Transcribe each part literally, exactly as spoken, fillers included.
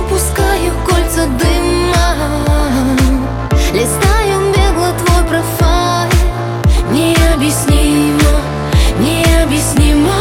пускаю кольца дыма, листаю бегло твой профайл. Необъяснимо, необъяснимо.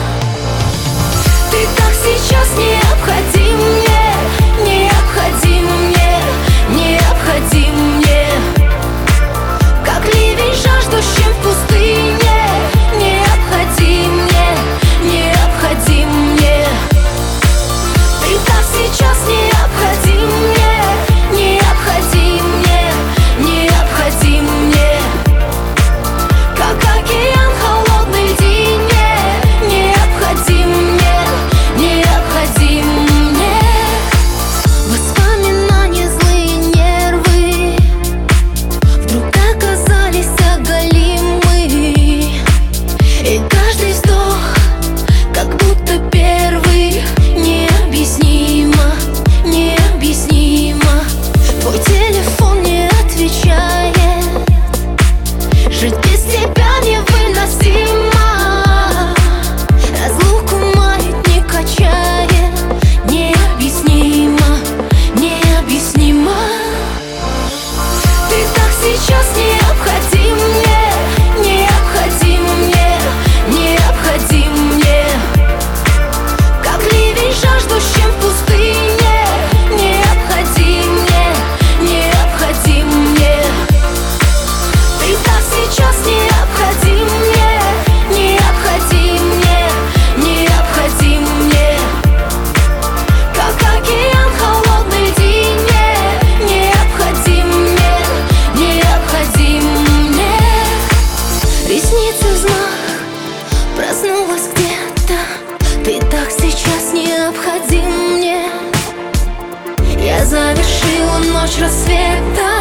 Ты так сейчас необходим мне, необходим мне, необходим мне. Как ливень жаждущим в пустыне, необходим мне, необходим мне. Ты так сейчас необходим мне, необходим мне, необходим мне. Как океан холодный в льдине, необходим мне, необходим мне. Воспоминания, злые нервы вдруг оказались оголимы, и каждый вздох как будто первый. Необъяснимо, необъяснимо. Твой телефон не отвечает, жить без тебя невыносимо. Разлуку маятник качает. Необъяснимо, необъяснимо. Ты так сейчас необходим мне, необходим мне, необходим мне. Как ливень жаждущим в пустыне, необходим мне, необходим мне. Ты так сейчас необходим мне, необходим мне, необходим мне. Как океан холодный в льдине, необходим мне, необходим мне. Ресницы взмах, проснулась где-то. Ты так сейчас необходим мне. Я завершила ночь рассвета.